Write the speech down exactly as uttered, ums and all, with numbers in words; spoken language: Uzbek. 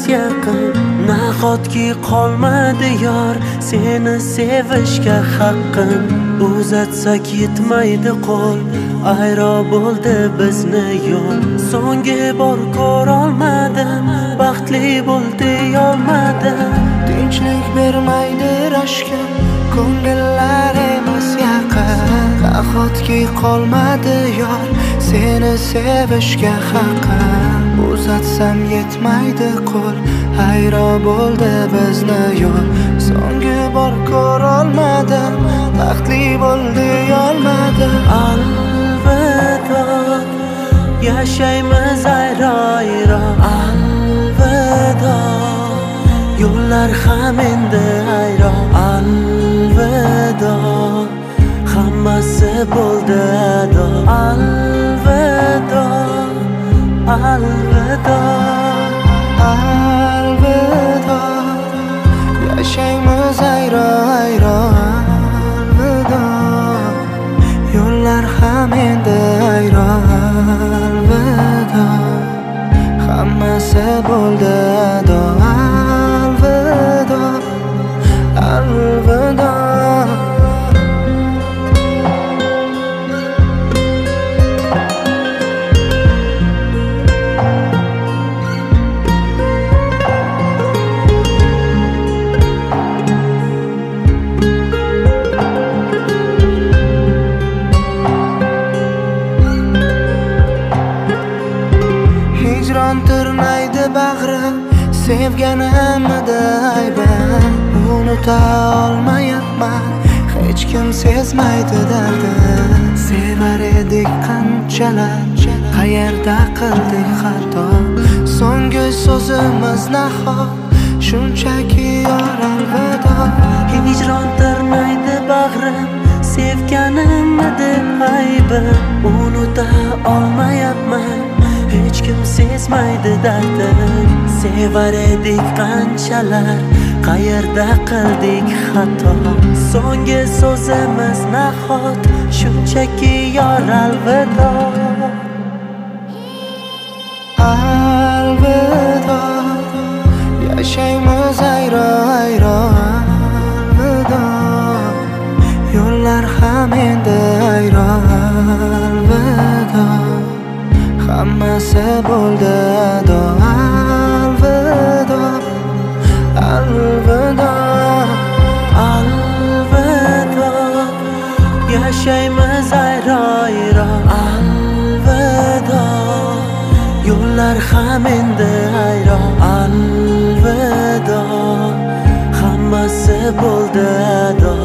yaqin. Nahotki qolmadi yor seni sevishga haqqim. Uzatsak yetmaydi qo'l, ayro bo'ldi bizni yo'l. So'nggi bor ko'rolmadim, baxtli bo'l deyolmadim. Tinchlik bermaydi rashkim, ko'ngillar emas yaqin. Nahotki qolmadi yor seni sevishga haqqim. Uzatsam yetmaydi qo'l, hayro bo'ldi bizni yo'l. So'nggi bor ko'rolmadim, baxtli bo'l deyolmadim. Alvido, yashaymiz ayro-ayro. Alvido, yo'llar ham endi ayro. Alvido, hammasi bo'ldi ado. Alvido, alvido, alvido, yashaymiz ayro-ayro. Alvido, yo'llar ham endi ayro. Alvido, hammasi bo'ldi ado. Alvido, alvido. Hijron tirnaydi bag'rim, sevganimda aybim. Unuta olmayapman, hech kim sezmaydi dardim. Sevar edik qanchalar, qayerda qildik xato. So'nggi so'zimiz nahot, shunchaki yor alvido. Hijron tirnaydi bag'rim, sevganimda aybim. Unuta olmayapman, hech kim sezmaydi dardim. Sevar edik qanchalar, qayerda qildik xato. So'nggi so'zimiz nahot, shunchaki yor alvido. Alvido, yashaymiz ayro-ayro. Alvido, yo'llar ham endi ayro. Alvido, hammasi bo'ldi ado. Alvido, alvido, alvido, yashaymiz ayro-ayro. Alvido, yo'llar ham endi ayro. Alvido, hammasi bo'ldi ado.